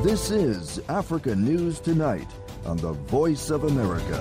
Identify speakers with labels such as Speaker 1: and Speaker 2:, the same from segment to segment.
Speaker 1: This is Africa News Tonight on the Voice of America.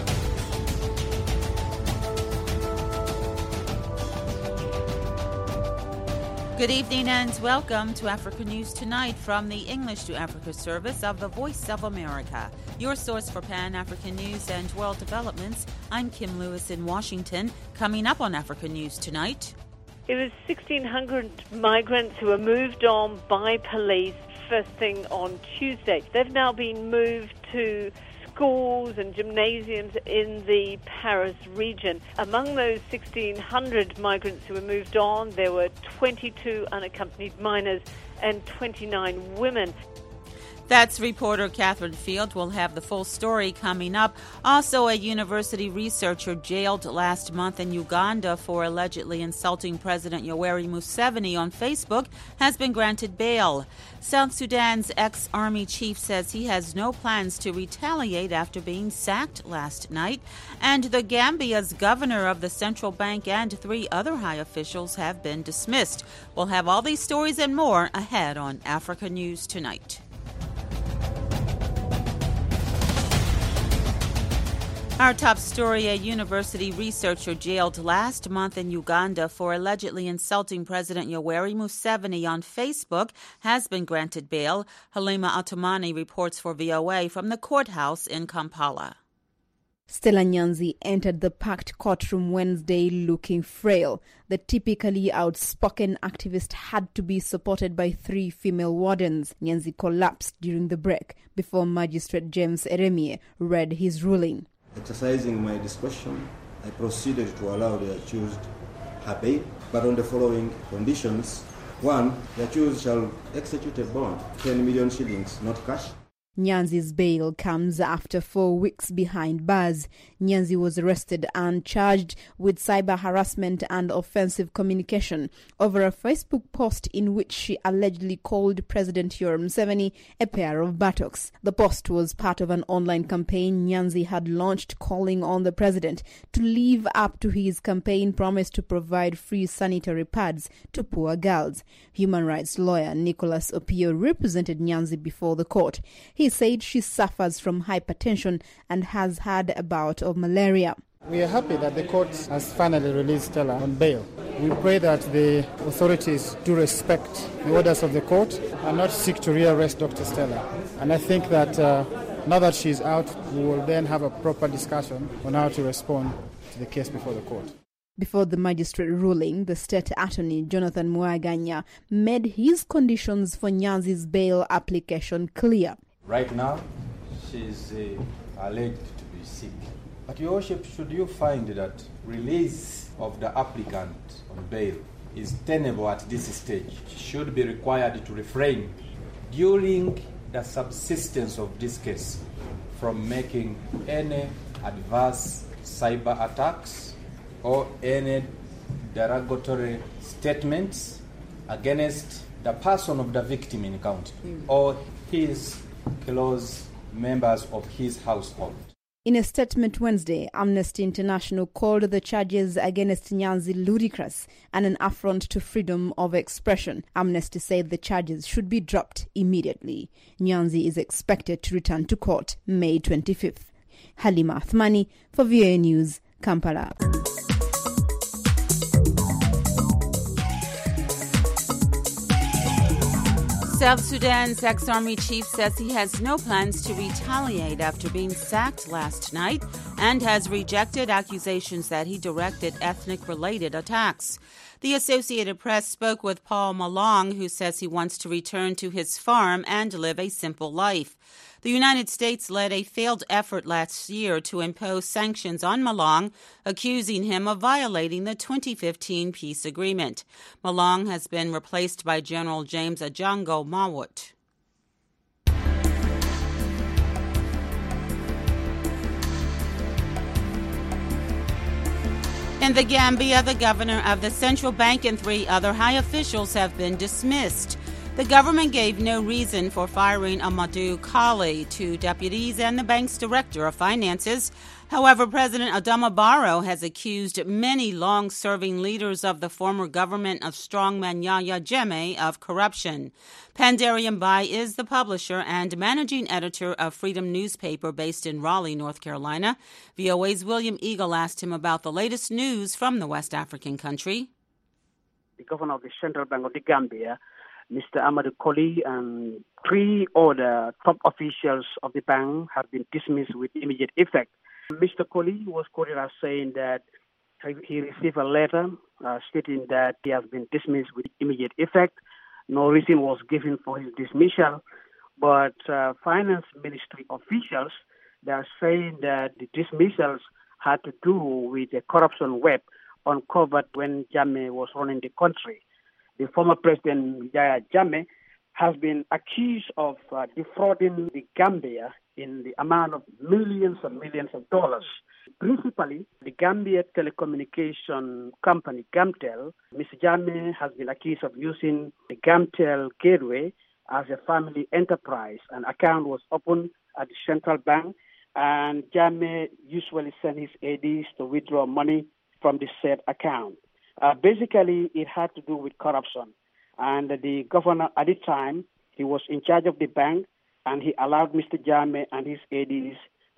Speaker 2: Good evening and welcome to Africa News Tonight from the English to Africa service of the Voice of America. Your source for Pan-African news and world developments. I'm Kim Lewis in Washington. Coming up on Africa News Tonight.
Speaker 3: It was 1,600 migrants who were moved on by police first thing on Tuesday. They've now been moved to schools and gymnasiums in the Paris region. Among those 1,600 migrants who were moved on, there were 22 unaccompanied minors and 29 women.
Speaker 2: That's reporter Catherine Field. We'll have the full story coming up. Also, a university researcher jailed last month in Uganda for allegedly insulting President Yoweri Museveni on Facebook has been granted bail. South Sudan's ex-army chief says he has no plans to retaliate after being sacked last night. And the Gambia's governor of the central bank and 3 other high officials have been dismissed. We'll have all these stories and more ahead on Africa News Tonight. Our top story, a university researcher jailed last month in Uganda for allegedly insulting President Yoweri Museveni on Facebook has been granted bail. Halima Atumani reports for VOA from the courthouse in Kampala.
Speaker 4: Stella Nyanzi entered the packed courtroom Wednesday looking frail. The typically outspoken activist had to be supported by 3 female wardens. Nyanzi collapsed during the break before Magistrate James Eremie read his ruling.
Speaker 5: Exercising my discretion, I proceeded to allow the accused her bail, but on the following conditions. 1, the accused shall execute a bond, 10 million shillings, not cash.
Speaker 4: Nyanzi's bail comes after 4 weeks behind bars. Nyanzi was arrested and charged with cyber harassment and offensive communication over a Facebook post in which she allegedly called President Yoweri Museveni a pair of buttocks. The post was part of an online campaign Nyanzi had launched calling on the president to live up to his campaign promise to provide free sanitary pads to poor girls. Human rights lawyer Nicholas Opio represented Nyanzi before the court. He said she suffers from hypertension and has had a bout of malaria.
Speaker 6: We are happy that the court has finally released Stella on bail. We pray that the authorities do respect the orders of the court and not seek to rearrest Dr. Stella. And I think that now that she's out, we will then have a proper discussion on how to respond to the case before the court.
Speaker 4: Before the magistrate ruling, the state attorney, Jonathan Mwaganya, made his conditions for Nyanzi's bail application clear.
Speaker 7: Right now, she is alleged to be sick. But Your Worship, should you find that release of the applicant on bail is tenable at this stage, she should be required to refrain during the subsistence of this case from making any adverse cyber attacks or any derogatory statements against the person of the victim in county or his close members of his household.
Speaker 4: In a statement Wednesday, Amnesty International called the charges against Nyanzi ludicrous and an affront to freedom of expression. Amnesty said the charges should be dropped immediately. Nyanzi is expected to return to court May 25th. Halima Athmani for VOA News, Kampala.
Speaker 2: South Sudan's ex-army chief says he has no plans to retaliate after being sacked last night and has rejected accusations that he directed ethnic-related attacks. The Associated Press spoke with Paul Malong, who says he wants to return to his farm and live a simple life. The United States led a failed effort last year to impose sanctions on Malong, accusing him of violating the 2015 peace agreement. Malong has been replaced by General James Ajango Mawut. In the Gambia, the governor of the central bank and 3 other high officials have been dismissed. The government gave no reason for firing Amadou Kali, 2 deputies, and the bank's director of finances. However, President Adama Barrow has accused many long-serving leaders of the former government of strongman Yahya Jammeh of corruption. Pandari Mbai is the publisher and managing editor of Freedom newspaper based in Raleigh, North Carolina. VOA's William Eagle asked him about the latest news from the West African country.
Speaker 8: The governor of the Central Bank of the Gambia, Mr. Amadou Kali, and 3 other top officials of the bank have been dismissed with immediate effect. Mr. Kali was quoted as saying that he received a letter stating that he has been dismissed with immediate effect. No reason was given for his dismissal, but finance ministry officials, they are saying that the dismissals had to do with a corruption web uncovered when Jammeh was running the country. The former president, Yahya Jammeh, has been accused of defrauding the Gambia in the amount of millions and millions of dollars. Principally, the Gambia telecommunication company, Gamtel, Mr. Jammeh has been accused of using the Gamtel gateway as a family enterprise. An account was opened at the central bank, and Jammeh usually sent his aides to withdraw money from the said account. Basically, it had to do with corruption. And the governor at the time, he was in charge of the bank, and he allowed Mr. Jammeh and his aides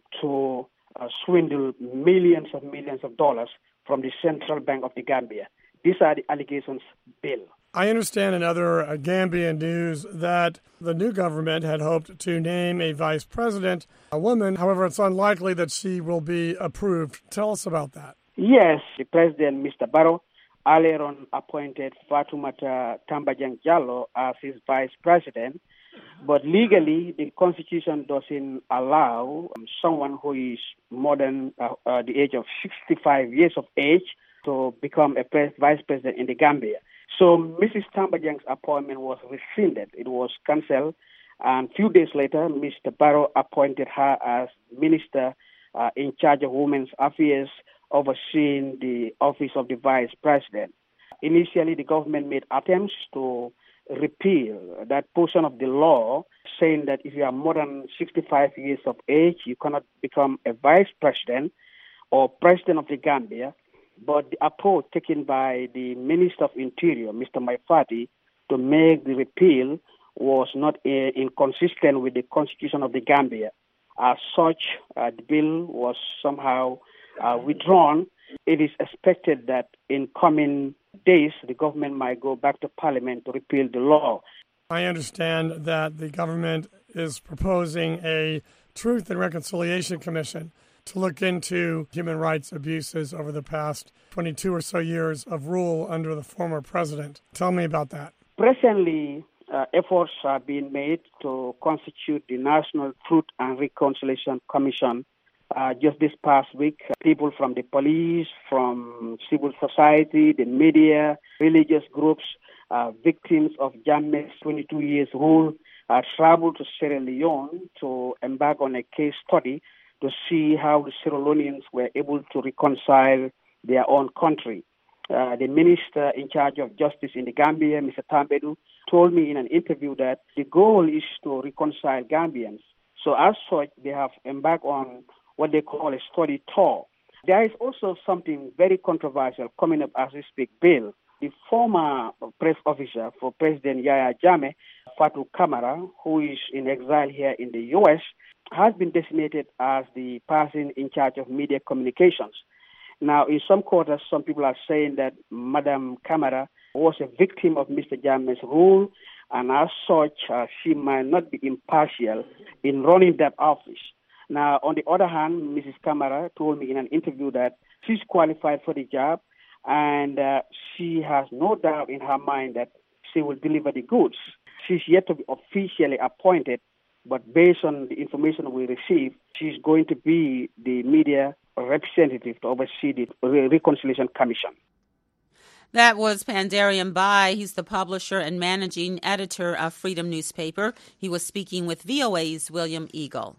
Speaker 8: to swindle millions and millions of dollars from the Central Bank of the Gambia. These are the allegations, Bill.
Speaker 9: I understand in other Gambian news that the new government had hoped to name a vice president, a woman. However, it's unlikely that she will be approved. Tell us about that.
Speaker 8: Yes, the president, Mr. Barrow, earlier on appointed Fatoumata Tambajang Jallow as his vice president, but legally the constitution doesn't allow someone who is more than the age of 65 years of age to become a vice president in the Gambia. So Mrs. Tambajang's appointment was rescinded. It was cancelled, and a few days later, Mr. Barrow appointed her as minister in charge of women's affairs, overseeing the office of the vice president. Initially, the government made attempts to repeal that portion of the law saying that if you are more than 65 years of age, you cannot become a vice president or president of the Gambia. But the approach taken by the Minister of Interior, Mr. Maifati, to make the repeal was not inconsistent with the Constitution of the Gambia. As such, the bill was somehow withdrawn. It is expected that in coming days, the government might go back to Parliament to repeal the law.
Speaker 9: I understand that the government is proposing a Truth and Reconciliation Commission to look into human rights abuses over the past 22 or so years of rule under the former president. Tell me about that.
Speaker 8: Presently, efforts are being made to constitute the National Truth and Reconciliation Commission. Just this past week, people from the police, from civil society, the media, religious groups, victims of Jammeh's 22 years rule, traveled to Sierra Leone to embark on a case study to see how the Sierra Leoneans were able to reconcile their own country. The minister in charge of justice in the Gambia, Mr. Tambadou, told me in an interview that the goal is to reconcile Gambians. So as such, they have embarked on what they call a study tour. There is also something very controversial coming up as we speak, Bill. The former press officer for President Yahya Jammeh, Fatou Camara, who is in exile here in the U.S., has been designated as the person in charge of media communications. Now, in some quarters, some people are saying that Madam Camara was a victim of Mr. Jammeh's rule, and as such, she might not be impartial in running that office. Now, on the other hand, Mrs. Camara told me in an interview that she's qualified for the job, and she has no doubt in her mind that she will deliver the goods. She's yet to be officially appointed, but based on the information we receive, she's going to be the media representative to oversee the Reconciliation Commission.
Speaker 2: That was Pandari Mbai. He's the publisher and managing editor of Freedom newspaper. He was speaking with VOA's William Eagle.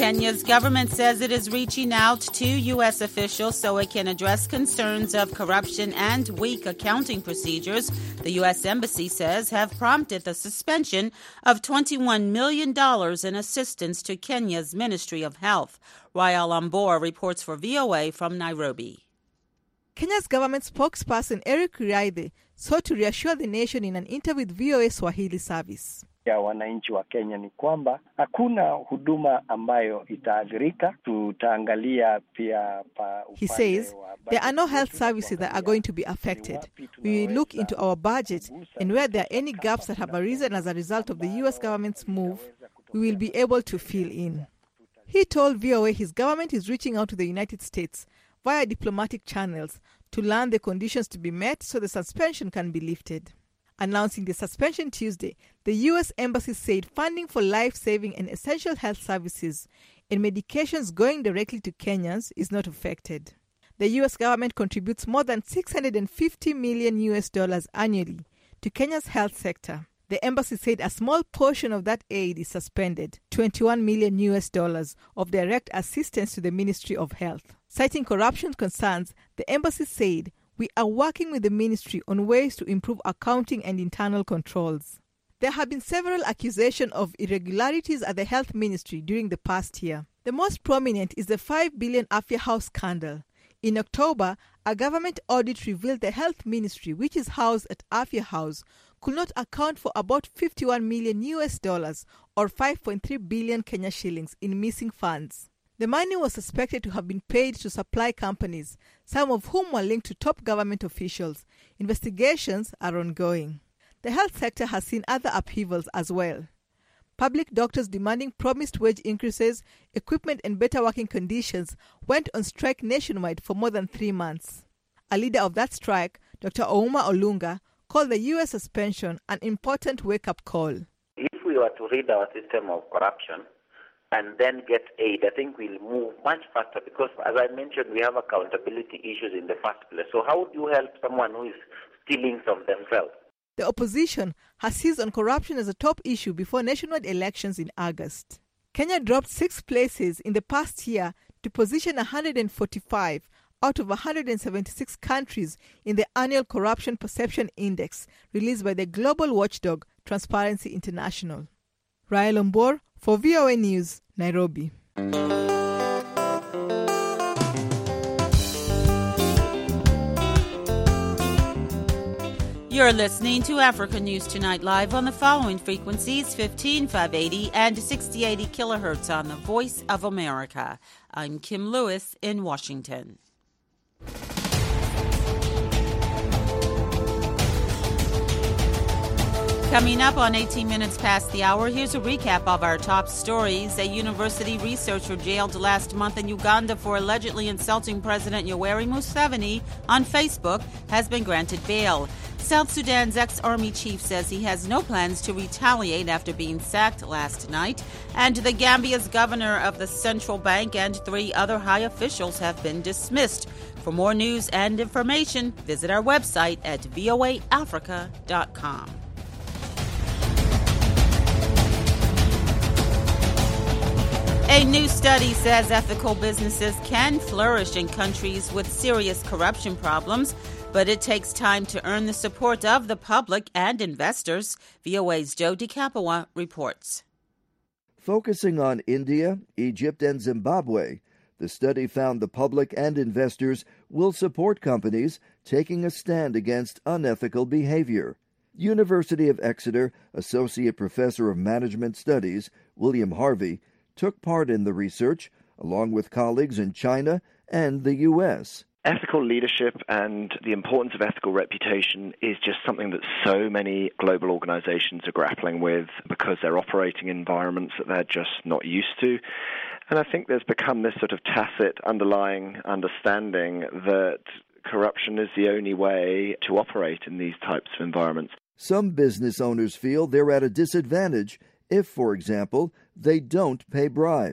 Speaker 2: Kenya's government says it is reaching out to U.S. officials so it can address concerns of corruption and weak accounting procedures the U.S. Embassy says have prompted the suspension of $21 million in assistance to Kenya's Ministry of Health. Rael Ambor reports for VOA from Nairobi.
Speaker 10: Kenya's government spokesperson Eric Riaithe sought to reassure the nation in an interview with VOA Swahili service.
Speaker 11: Ya wananchi wa Kenya ni kwamba hakuna huduma ambayo itaathirika. Tutaangalia pia
Speaker 10: He says there are no health services that are going to be affected. We will look into our budget, and where there are any gaps that have arisen as a result of the U.S. government's move, we will be able to fill in. He told VOA his government is reaching out to the United States via diplomatic channels to learn the conditions to be met so the suspension can be lifted. Announcing the suspension Tuesday, the U.S. Embassy said funding for life-saving and essential health services and medications going directly to Kenyans is not affected. The U.S. government contributes more than $650 million annually to Kenya's health sector. The embassy said a small portion of that aid is suspended, $21 million of direct assistance to the Ministry of Health. Citing corruption concerns, the embassy said, "We are working with the ministry on ways to improve accounting and internal controls." There have been several accusations of irregularities at the health ministry during the past year. The most prominent is the $5 billion Afya House scandal. In October, a government audit revealed the health ministry, which is housed at Afya House, could not account for about $51 million or 5.3 billion Kenya shillings in missing funds. The money was suspected to have been paid to supply companies, some of whom were linked to top government officials. Investigations are ongoing. The health sector has seen other upheavals as well. Public doctors demanding promised wage increases, equipment and better working conditions went on strike nationwide for more than 3 months. A leader of that strike, Dr. Ouma Olunga, called the U.S. suspension an important wake-up call.
Speaker 12: If we were to rid our system of corruption and then get aid, I think we'll move much faster because, as I mentioned, we have accountability issues in the first place. So how would you help someone who is stealing from themselves?
Speaker 10: The opposition has seized on corruption as a top issue before nationwide elections in August. Kenya dropped 6 places in the past year to position 145 out of 176 countries in the annual Corruption Perception Index released by the global watchdog Transparency International. Rael Ambor for VOA News, Nairobi.
Speaker 2: You're listening to Africa News Tonight live on the following frequencies: 15580 and 6080 kilohertz on the Voice of America. I'm Kim Lewis in Washington. Coming up on 18 minutes past the hour, here's a recap of our top stories. A university researcher jailed last month in Uganda for allegedly insulting President Yoweri Museveni on Facebook has been granted bail. South Sudan's ex-army chief says he has no plans to retaliate after being sacked last night. And the Gambia's governor of the central bank and 3 other high officials have been dismissed. For more news and information, visit our website at voaafrica.com. A new study says ethical businesses can flourish in countries with serious corruption problems, but it takes time to earn the support of the public and investors. VOA's Joe DiCapua reports.
Speaker 1: Focusing on India, Egypt, and Zimbabwe, the study found the public and investors will support companies taking a stand against unethical behavior. University of Exeter Associate Professor of Management Studies, William Harvey, took part in the research, along with colleagues in China and the U.S.
Speaker 13: Ethical leadership and the importance of ethical reputation is just something that so many global organizations are grappling with because they're operating in environments that they're just not used to. And I think there's become this sort of tacit underlying understanding that corruption is the only way to operate in these types of environments.
Speaker 1: Some business owners feel they're at a disadvantage if, for example, they don't pay bribes.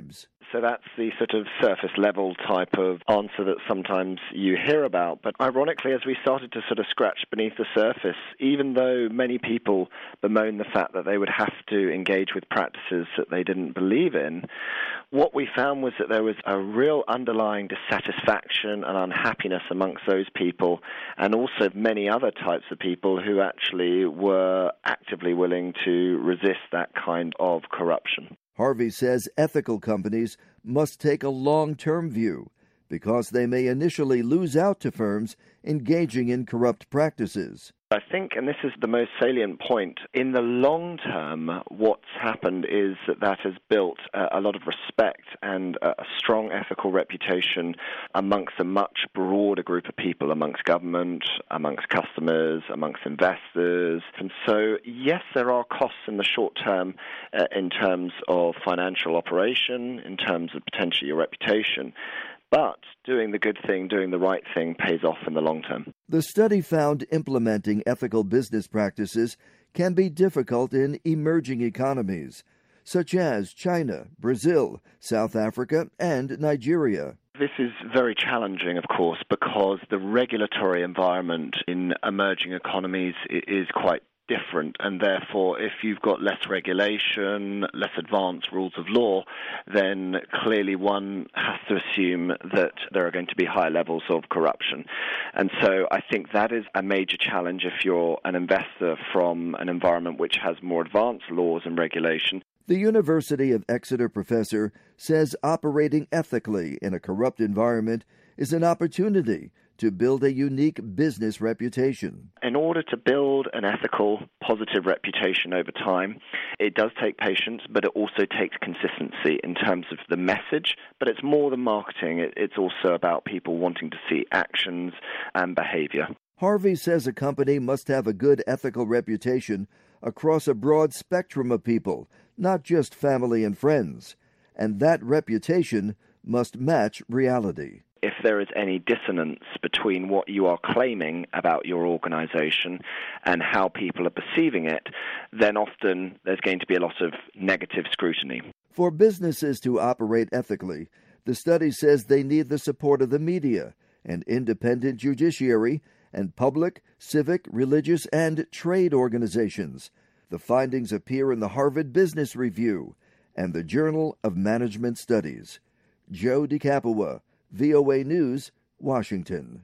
Speaker 13: So that's the sort of surface level type of answer that sometimes you hear about. But ironically, as we started to sort of scratch beneath the surface, even though many people bemoan the fact that they would have to engage with practices that they didn't believe in, what we found was that there was a real underlying dissatisfaction and unhappiness amongst those people, and also many other types of people who actually were actively willing to resist that kind of corruption.
Speaker 1: Harvey says ethical companies must take a long-term view because they may initially lose out to firms engaging in corrupt practices.
Speaker 13: I think, and this is the most salient point, in the long term, what's happened is that has built a lot of respect and a strong ethical reputation amongst a much broader group of people, amongst government, amongst customers, amongst investors. And so, yes, there are costs in the short term in terms of financial operation, in terms of potentially your reputation. But doing the good thing, doing the right thing pays off in the long term.
Speaker 1: The study found implementing ethical business practices can be difficult in emerging economies, such as China, Brazil, South Africa, and Nigeria.
Speaker 13: This is very challenging, of course, because the regulatory environment in emerging economies is quite different, and therefore if you've got less regulation, less advanced rules of law, then clearly one has to assume that there are going to be high levels of corruption. And so I think that is a major challenge if you're an investor from an environment which has more advanced laws and regulation.
Speaker 1: The University of Exeter professor says operating ethically in a corrupt environment is an opportunity to build a unique business reputation.
Speaker 13: In order to build an ethical, positive reputation over time, it does take patience, but it also takes consistency in terms of the message. But it's more than marketing. It's also about people wanting to see actions and behavior.
Speaker 1: Harvey says a company must have a good ethical reputation across a broad spectrum of people, not just family and friends. And that reputation must match reality.
Speaker 13: If there is any dissonance between what you are claiming about your organization and how people are perceiving it, then often there's going to be a lot of negative scrutiny.
Speaker 1: For businesses to operate ethically, the study says they need the support of the media, an independent judiciary, and public, civic, religious, and trade organizations. The findings appear in the Harvard Business Review and the Journal of Management Studies. Joe DiCapua, VOA News, Washington.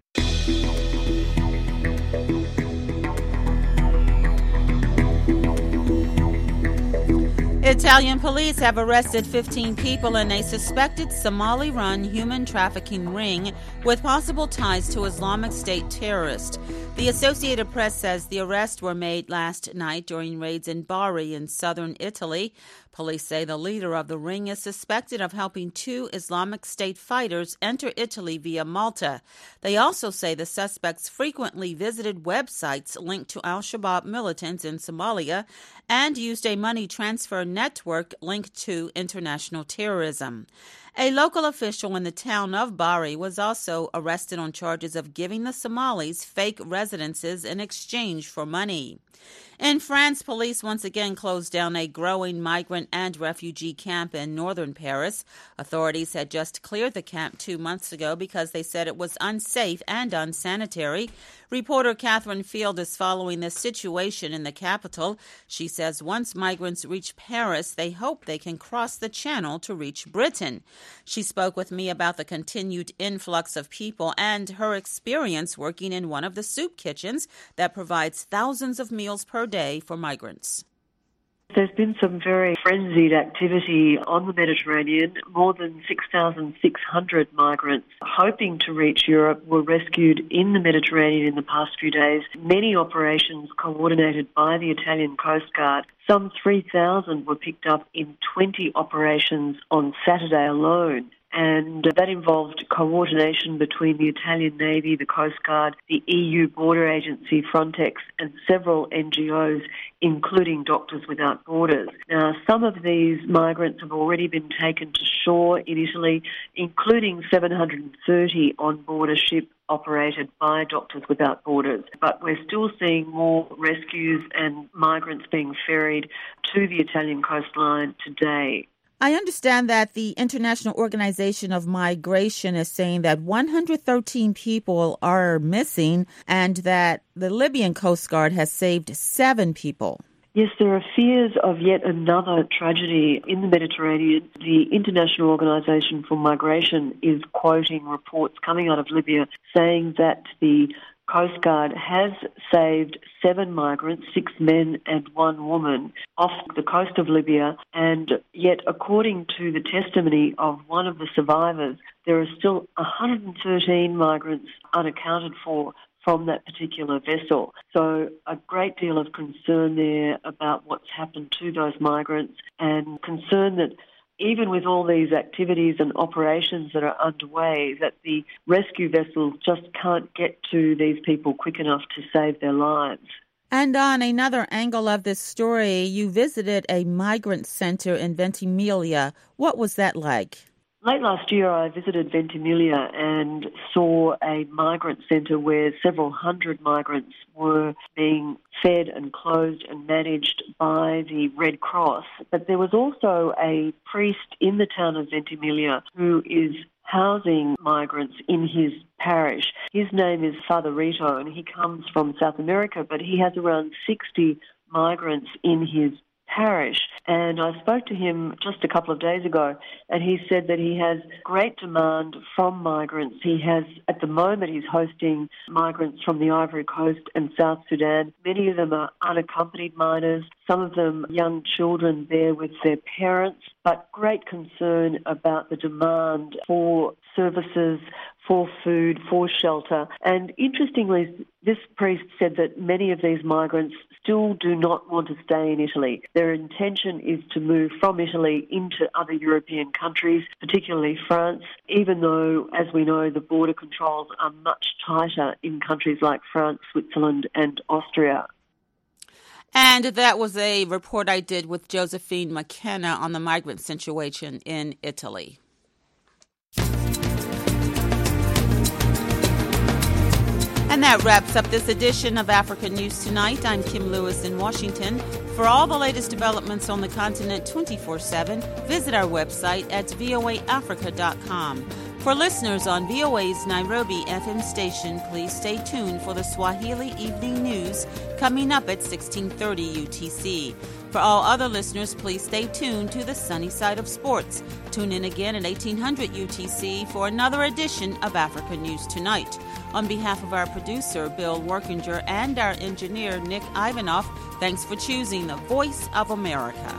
Speaker 2: Italian police have arrested 15 people in a suspected Somali-run human trafficking ring with possible ties to Islamic State terrorists. The Associated Press says the arrests were made last night during raids in Bari in southern Italy. Police say the leader of the ring is suspected of helping 2 Islamic State fighters enter Italy via Malta. They also say the suspects frequently visited websites linked to al-Shabaab militants in Somalia and used a money transfer network linked to international terrorism. A local official in the town of Bari was also arrested on charges of giving the Somalis fake residences in exchange for money. In France, police once again closed down a growing migrant and refugee camp in northern Paris. Authorities had just cleared the camp 2 months ago because they said it was unsafe and unsanitary. Reporter Catherine Field is following this situation in the capital. She says once migrants reach Paris, they hope they can cross the channel to reach Britain. She spoke with me about the continued influx of people and her experience working in one of the soup kitchens that provides thousands of meals per day for migrants.
Speaker 14: There's been some very frenzied activity on the Mediterranean. More than 6,600 migrants hoping to reach Europe were rescued in the Mediterranean in the past few days. Many operations coordinated by the Italian Coast Guard. Some 3,000 were picked up in 20 operations on Saturday alone. And that involved coordination between the Italian Navy, the Coast Guard, the EU border agency, Frontex, and several NGOs, including Doctors Without Borders. Now, some of these migrants have already been taken to shore in Italy, including 730 on board a ship operated by Doctors Without Borders. But we're still seeing more rescues and migrants being ferried to the Italian coastline today.
Speaker 2: I understand that the International Organization of Migration is saying that 113 people are missing and that the Libyan Coast Guard has saved 7 people.
Speaker 14: Yes, there are fears of yet another tragedy in the Mediterranean. The International Organization for Migration is quoting reports coming out of Libya saying that the Coast Guard has saved 7 migrants, 6 men and 1 woman, off the coast of Libya, and yet according to the testimony of one of the survivors, there are still 113 migrants unaccounted for from that particular vessel. So a great deal of concern there about what's happened to those migrants, and concern that even with all these activities and operations that are underway, that the rescue vessels just can't get to these people quick enough to save their lives.
Speaker 2: And on another angle of this story, you visited a migrant center in Ventimiglia. What was that like?
Speaker 14: Late last year, I visited Ventimiglia and saw a migrant centre where several hundred migrants were being fed and clothed and managed by the Red Cross. But there was also a priest in the town of Ventimiglia who is housing migrants in his parish. His name is Father Rito, and he comes from South America, but he has around 60 migrants in his parish. And I spoke to him just a couple of days ago, and he said that he has great demand from migrants. He has, at the moment, he's hosting migrants from the Ivory Coast and South Sudan. Many of them are unaccompanied minors, some of them young children there with their parents, but great concern about the demand for services, for food, for shelter. And interestingly, this priest said that many of these migrants still do not want to stay in Italy. Their intention is to move from Italy into other European countries, particularly France, even though, as we know, the border controls are much tighter in countries like France, Switzerland and Austria.
Speaker 2: And that was a report I did with Josephine McKenna on the migrant situation in Italy. And that wraps up this edition of Africa News Tonight. I'm Kim Lewis in Washington. For all the latest developments on the continent 24/7, visit our website at voaafrica.com. For listeners on VOA's Nairobi FM station, please stay tuned for the Swahili Evening News coming up at 16:30 UTC. For all other listeners, please stay tuned to the sunny side of sports. Tune in again at 1800 UTC for another edition of Africa News Tonight. On behalf of our producer, Bill Workinger, and our engineer, Nick Ivanoff, thanks for choosing the Voice of America.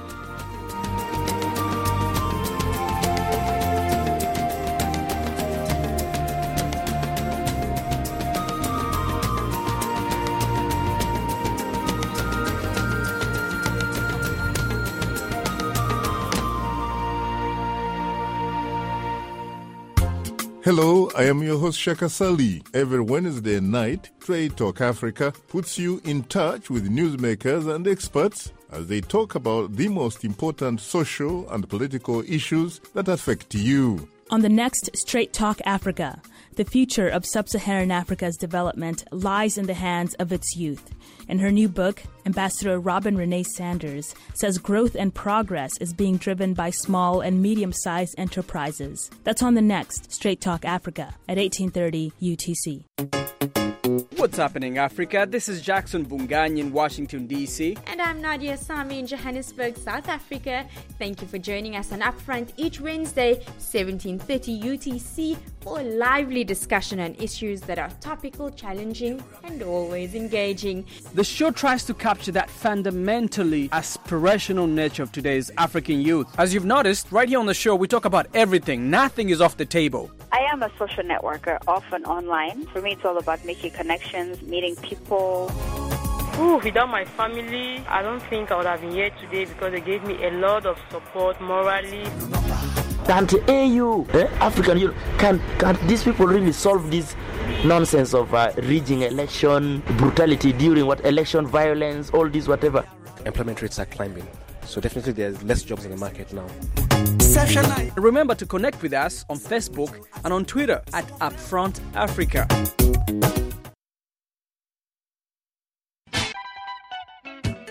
Speaker 15: Hello, I am your host Shaka Sali. Every Wednesday night, Trade Talk Africa puts you in touch with newsmakers and experts as they talk about the most important social and political issues that affect you.
Speaker 16: On the next Straight Talk Africa, the future of sub-Saharan Africa's development lies in the hands of its youth. In her new book, Ambassador Robin Renee Sanders says growth and progress is being driven by small and medium-sized enterprises. That's on the next Straight Talk Africa at 1830 UTC.
Speaker 17: What's happening, Africa? This is Jackson Bungany in Washington, D.C.
Speaker 18: And I'm Nadia Sami in Johannesburg, South Africa. Thank you for joining us on Upfront each Wednesday, 1730 UTC, for a lively discussion on issues that are topical, challenging, and always engaging.
Speaker 17: The show tries to capture that fundamentally aspirational nature of today's African youth. As you've noticed, right here on the show, we talk about everything. Nothing is off the table.
Speaker 19: I am a social networker, often online. For me, it's all about making connections, meeting people.
Speaker 20: Without my family, I don't think I would have been here today because they gave me a lot of support morally.
Speaker 21: Can't African youth, can these people really solve this nonsense of rigging election, brutality during election violence, all this whatever?
Speaker 22: Employment rates are climbing, so definitely there's less jobs in the market now.
Speaker 17: Remember to connect with us on Facebook and on Twitter at Upfront Africa.
Speaker 23: Are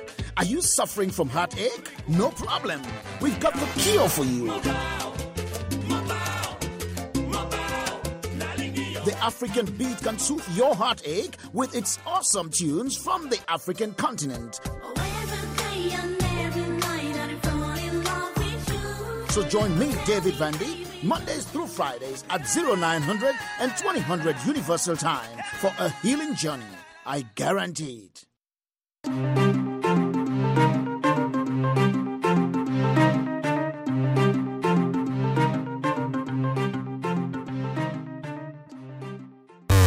Speaker 3: Are you suffering from heartache? No problem. We've got the cure for you. The African beat can soothe your heartache with its awesome tunes from the African continent. So join me, David Vandy, Mondays through Fridays at 0900 and 2000 Universal Time for a healing journey. I guarantee it.